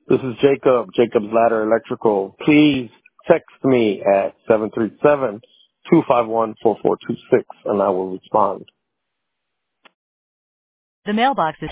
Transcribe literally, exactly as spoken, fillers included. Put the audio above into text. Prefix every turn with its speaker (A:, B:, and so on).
A: This is Jacob, Jacob's Ladder Electrical. Please text me at seven three seven, two five one, four four two six, and I will respond.
B: The mailbox is